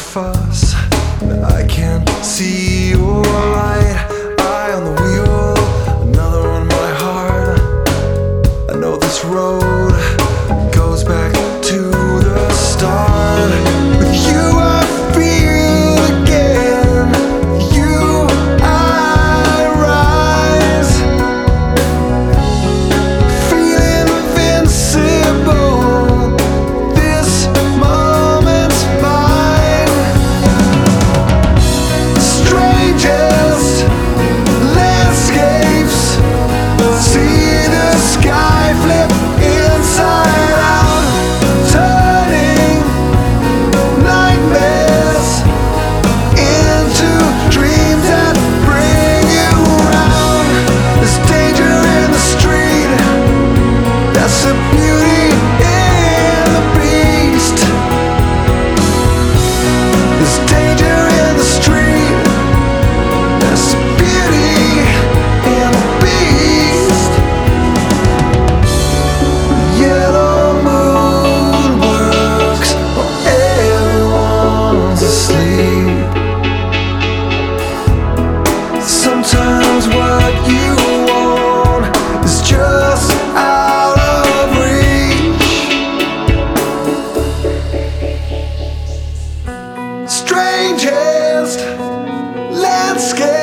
fuss. I can't see your light. Eye on the wheel, another on my heart. I know this road goes back to the start. With you I feel again. You I rise, feeling invincible. This moment's mine. Strangest landscapes, see the sky flip inside out, turning nightmares into dreams that bring you round. There's danger in the street, that's the beauty in the beast. There's danger in the street, that's the beauty in the beast. Yellow moon works while everyone's asleep. Sometimes what you want is just out of reach. Strangest landscape.